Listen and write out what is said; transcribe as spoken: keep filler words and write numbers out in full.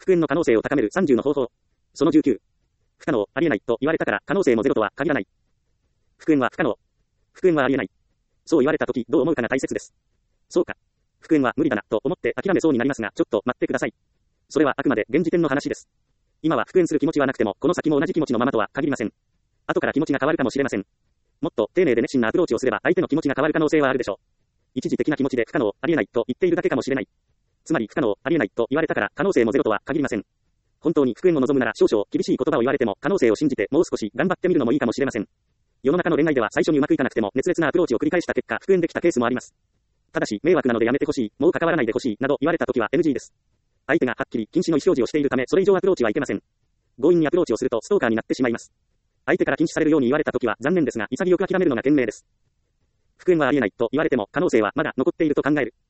復縁の可能性を高めるさんじゅうの方法。そのじゅうきゅう。不可能、ありえないと言われたから可能性もゼロとは限らない。復縁は不可能。復縁はありえない。そう言われたときどう思うかが大切です。そうか。復縁は無理だなと思って諦めそうになりますが、ちょっと待ってください。それはあくまで現時点の話です。今は復縁する気持ちはなくても、この先も同じ気持ちのままとは限りません。後から気持ちが変わるかもしれません。もっと丁寧で熱心なアプローチをすれば相手の気持ちが変わる可能性はあるでしょう。一時的な気持ちで不可能、ありえないと言っているだけかもしれない。つまり不可能、ありえないと言われたから可能性もゼロとは限りません。本当に復縁を望むなら少々厳しい言葉を言われても可能性を信じてもう少し頑張ってみるのもいいかもしれません。世の中の恋愛では最初にうまくいかなくても熱烈なアプローチを繰り返した結果復縁できたケースもあります。ただし迷惑なのでやめてほしい、もう関わらないでほしいなど言われたときは エヌジー です。相手がはっきり禁止の意思表示をしているためそれ以上アプローチはいけません。強引にアプローチをするとストーカーになってしまいます。相手から禁止されるように言われたときは残念ですが潔く諦めるのが賢明です。復縁はありえないと言われても可能性はまだ残っていると考える。